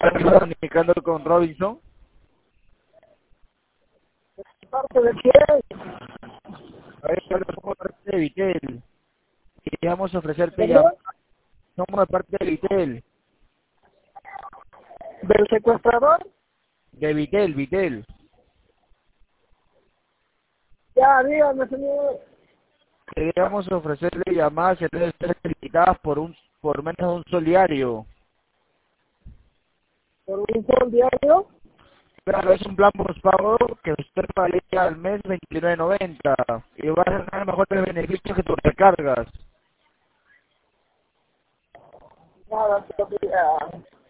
comunicando con Robinson. ¿Parte de quién? A ver, hablo por parte de Vitel. Queríamos ofrecerte ¿Perdón? somos de parte de Vitel. ¿Del secuestrador? De Vitel. Ya, dígame, señor. Queríamos ofrecerle llamadas en vez de ser limitadas por menos de un sol diario. ¿Por un sol diario? Claro, es un plan postpago que usted pagaría al mes 29.90 y va a tener mejores beneficios que tus recargas. Nada, todavía.